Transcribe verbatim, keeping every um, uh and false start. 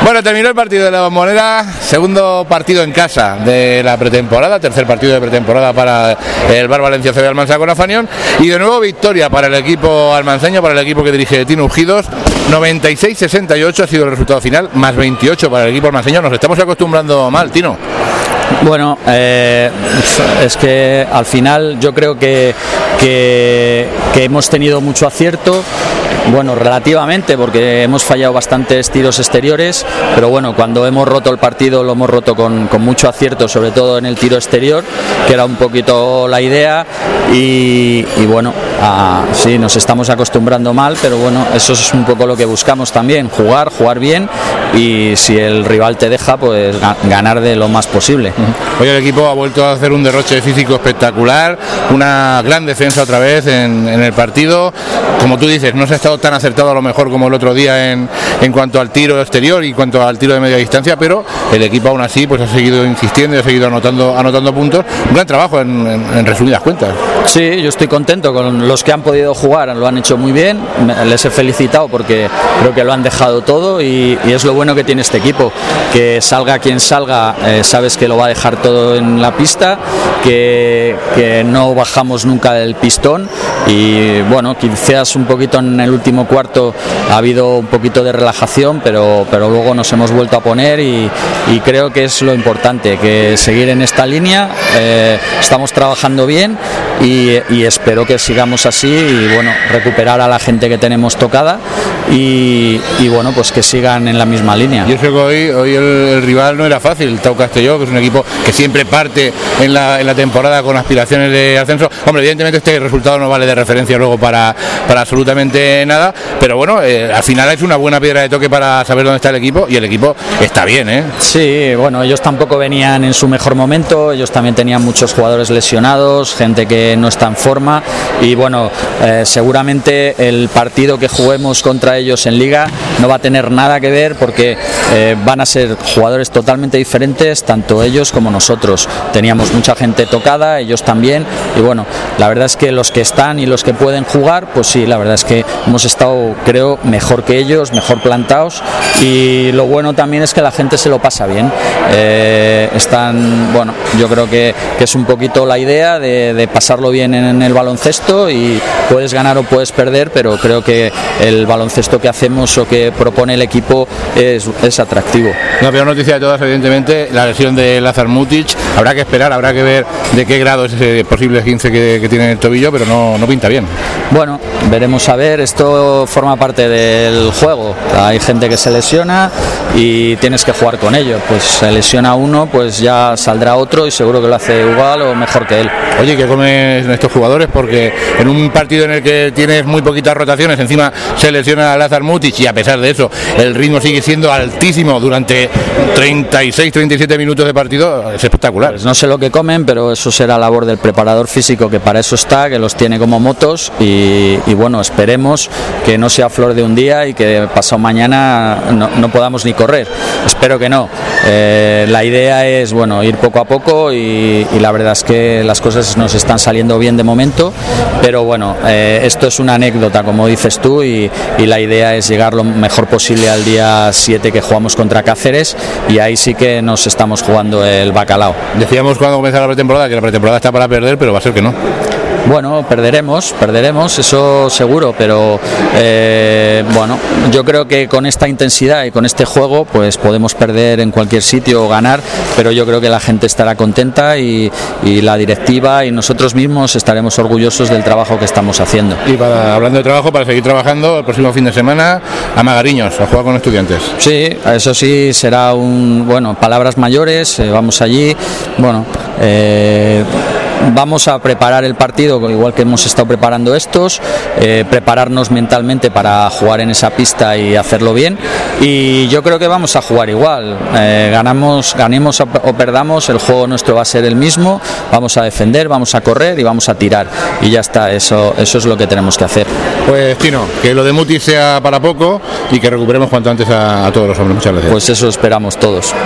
Bueno, terminó el partido de la Bombonera, segundo partido en casa de la pretemporada, tercer partido de pretemporada para el Bar Valencia C B Almansa con Afanión, y de nuevo victoria para el equipo almanceño, para el equipo que dirige Tino Ujidos. noventa y seis sesenta y ocho ha sido el resultado final, más veintiocho para el equipo almanceño. Nos estamos acostumbrando mal, Tino. Bueno, eh, es que al final yo creo que, que, que hemos tenido mucho acierto. Bueno, relativamente, porque hemos fallado bastantes tiros exteriores, pero bueno, cuando hemos roto el partido lo hemos roto con, con mucho acierto, sobre todo en el tiro exterior, que era un poquito la idea, y, y bueno, a, sí, nos estamos acostumbrando mal, pero bueno, eso es un poco lo que buscamos también, jugar, jugar bien, y si el rival te deja, pues ganar de lo más posible. Hoy el equipo ha vuelto a hacer un derroche físico espectacular, una gran defensa otra vez en, en el partido. Como tú dices, no se ha estado tan acertado a lo mejor como el otro día en, en cuanto al tiro exterior y en cuanto al tiro de media distancia, pero el equipo aún así pues ha seguido insistiendo y ha seguido anotando, anotando puntos. Un gran trabajo en, en, en resumidas cuentas. Sí, yo estoy contento con los que han podido jugar, lo han hecho muy bien, les he felicitado porque creo que lo han dejado todo, y, y es lo bueno que tiene este equipo, que salga quien salga, eh, sabes que lo va a dejar todo en la pista, que, que no bajamos nunca del pistón, y bueno, quizás un poquito en el último cuarto ha habido un poquito de relajación, pero, pero luego nos hemos vuelto a poner, y, y creo que es lo importante, que seguir en esta línea. Eh, estamos trabajando bien y, y espero que sigamos así, y bueno, recuperar a la gente que tenemos tocada, y, y bueno, pues que sigan en la misma línea. Yo creo que hoy, hoy el, el rival no era fácil, el Tau Castelló, que es un equipo que siempre parte en la, en la temporada con aspiraciones de ascenso. Hombre, evidentemente este resultado no vale de referencia luego para, para absolutamente nada, pero bueno, eh, al final es una buena piedra de toque para saber dónde está el equipo, y el equipo está bien, ¿eh? Sí, bueno, ellos tampoco venían en su mejor momento, ellos también tenían muchos jugadores lesionados, gente que no está en forma, y bueno, eh, seguramente el partido que juguemos contra ellos en Liga no va a tener nada que ver, porque eh, van a ser jugadores totalmente diferentes, tanto ellos como nosotros. Teníamos mucha gente tocada, ellos también, y bueno, la verdad es que los que están y los que pueden jugar, pues sí, la verdad es que hemos estado, creo, mejor que ellos, mejor plantados, y lo bueno también es que la gente se lo pasa bien. Eh, están, bueno, yo creo que, que es un poquito la idea de, de pasarlo bien en, en el baloncesto, y puedes ganar o puedes perder, pero creo que el baloncesto que hacemos o que propone el equipo es, es atractivo. La peor noticia de todas, evidentemente, la lesión de Lazar Mutic. Habrá que esperar, habrá que ver de qué grado es ese posible quince que, que tiene en el tobillo, pero no, no pinta bien. Bueno, veremos a ver, esto forma parte del juego, hay gente que se lesiona y tienes que jugar con ello, pues se lesiona uno, pues ya saldrá otro, y seguro que lo hace igual o mejor que él. Oye, ¿qué comen estos jugadores? Porque en un partido en el que tienes muy poquitas rotaciones, encima se lesiona a Lazar Mutic, y a pesar de eso el ritmo sigue siendo altísimo durante treinta y seis treinta y siete minutos de partido, es espectacular. Pues no sé lo que comen, pero eso será labor del preparador físico, que para eso está, que los tiene como motos, y, y bueno, esperemos que no sea flor de un día y que pasado mañana no, no podamos ni correr. Espero que no. Eh, la idea es, bueno, ir poco a poco, y, y la verdad es que las cosas nos están saliendo bien de momento, pero bueno, eh, esto es una anécdota, como dices tú, y, y la idea es llegar lo mejor posible al día siete, que jugamos contra Cáceres, y ahí sí que nos estamos jugando el bacalao. Decíamos cuando comenzaba la pretemporada que la pretemporada está para perder, pero va a ser que no. Bueno, perderemos, perderemos, eso seguro, pero eh, bueno, yo creo que con esta intensidad y con este juego, pues podemos perder en cualquier sitio o ganar, pero yo creo que la gente estará contenta, y, y la directiva y nosotros mismos estaremos orgullosos del trabajo que estamos haciendo. Y para, hablando de trabajo, para seguir trabajando, el próximo fin de semana a Magariños, a jugar con Estudiantes. Sí, eso sí, será un, bueno, palabras mayores, eh, vamos allí, bueno, eh, vamos a preparar el partido igual que hemos estado preparando estos, eh, prepararnos mentalmente para jugar en esa pista y hacerlo bien, y yo creo que vamos a jugar igual, eh, ganamos, ganemos o perdamos, el juego nuestro va a ser el mismo, vamos a defender, vamos a correr y vamos a tirar, y ya está, eso, eso es lo que tenemos que hacer. Pues Tino, que lo de Muti sea para poco y que recuperemos cuanto antes a, a todos los hombres. Muchas gracias. Pues eso esperamos todos.